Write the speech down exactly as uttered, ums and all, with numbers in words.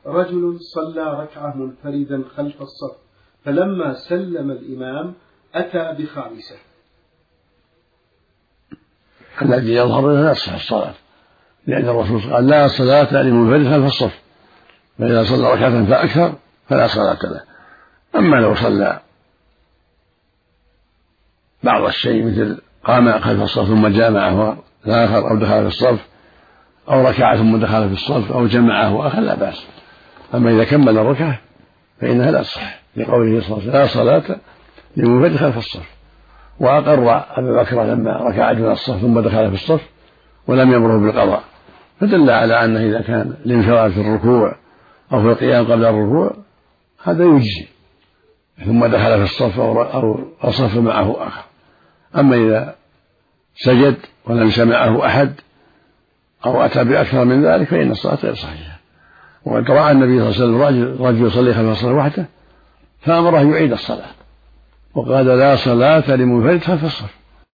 رجل صلى ركعة منفردا خلف الصف، فلما سلم الإمام أتى بخامسة. الذي يظهر لا تصح الصلاة، لأن الرسول قال لا صلاة لمنفرد خلف الصف، فإذا صلى ركعة فأكثر فلا صلاة له. أما لو صلى بعض الشيء مثل قام خلف الصف ثم جامعه الآخر أو دخل في الصف، أو ركع ثم دخل في الصف، أو جمعه وآخر، لا بأس. أما إذا كمل الركعة فإنها لا تصح، لقوله صلى الله عليه وسلم لا صلاة لمنفرد خلف الصف. وأقر أبا بكر لما ركع دون الصف ثم دخل في الصف ولم يأمره بالقضاء، فدل على أنه إذا كان الانفراد في الركوع أو في القيام قبل الركوع هذا يجزي، ثم دخل في الصف أو الصف معه آخر. أما إذا سجد ولم يسمعه أحد أو أتى بأكثر من ذلك فإن الصلاة غير صحيحة. وقد رأى النبي صلى الله عليه وسلم رجل يصلي خلف الصلاة وحده فأمره يعيد الصلاة، وقال لا صلاة لمنفرد خلف الصف،